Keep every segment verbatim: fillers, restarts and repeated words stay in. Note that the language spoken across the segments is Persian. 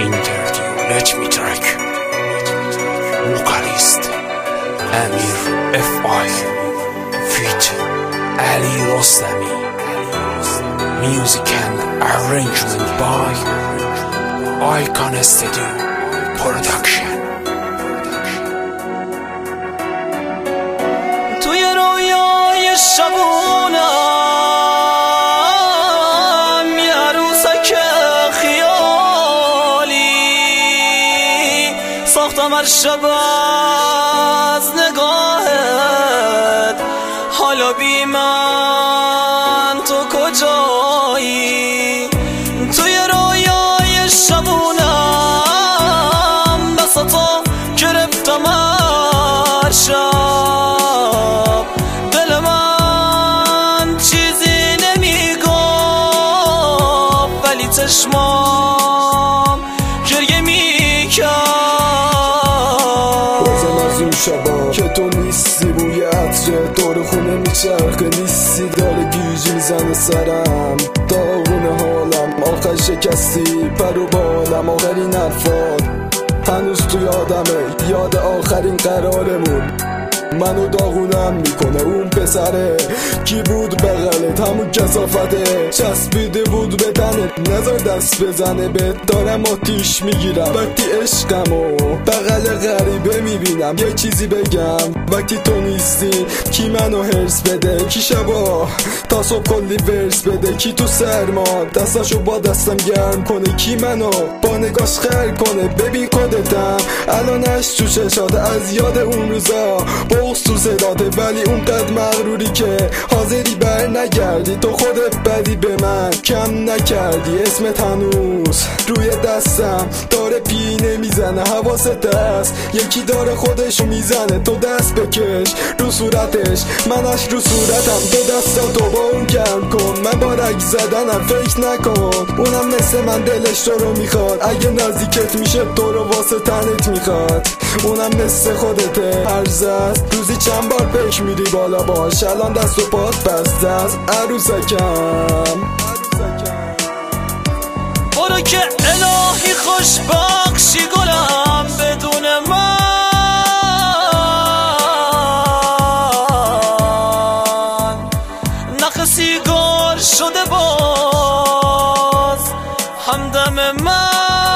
interview. Let me track vocalist Amir F I feat Ali Rostami. Music and arrangement by Icon Studio Production. توی رویای شبونم یه عروسک خیالی ساختم هر شب از نگاهت، حالا بی من تو کجایی؟ توی رویای شبونم دستاتو گرفتم هر شب، دل من چیزی نمیگفت ولی چشمام گریه میکرد. بازم از اون شبا که تو نیستی بوی عطر دور خونه میچرخه، نیستی داره گیجی میزنه سرم، داغونه حالم آخر شکستی پر و بالم، آخرین حرفات هنوز تو یادمه، یاد آخرین قرارمون منو داغونم میکنه. اون پسره کی بود بغلت؟ همون کثافته چسبیده بود به تنت، نظر دست بزنه بهت دارم آتیش میگیرم. وقتی عشقمو بغل غریبه میبینم یه چیزی بگم، وقتی تو نیستی کی منو هرس بده؟ کی شبا تا صبح کلی ورس بده؟ کی تو سرما دستاشو با دستم گرم کنه؟ کی منو با نگاش خر کنه؟ ببین خودتم الانش تو چشاته از یاد اون روزا، بغض تو صداته ولی اونقدر مغروری که حاضری بر نگردی. تو خودت بدی به من کم نکردی، اسمت هنوز روی دستم داره پینه میزنه، حواست هست یکی داره خودشو میزنه. تو دست بکش رو صورتش منش رو صورتم، دو دستاتو با اون گرم کن، من با رگ زدنم فکر نکن. اونم مثل من دلش تو رو میخواد، اگه نزدیکت میشه تو رو واسه تنت میخواد. اونم مثل خودته هرز است، روزی چند بار پیش میری بالا باش، الان دست و پات بسته است عروسکم. برو که الهی خوش بخشی گلم بدون من، نخ سیگار شده باز همدم من.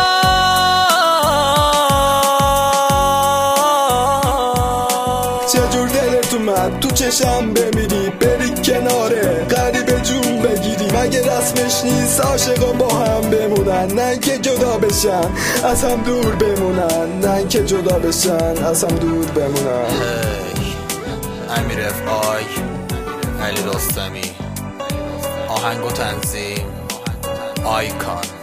چجور دلت اومد تو چشم بمیری بری کناره غریبه جون بگیری؟ مگه رسمش نیست عاشقا با هم بمونن نه که جدا بشن از هم دور بمونن؟ نه که جدا بشن از هم دور بمونن. امیر اف آی علی رستمی، آهنگ و تنظیم آیکان.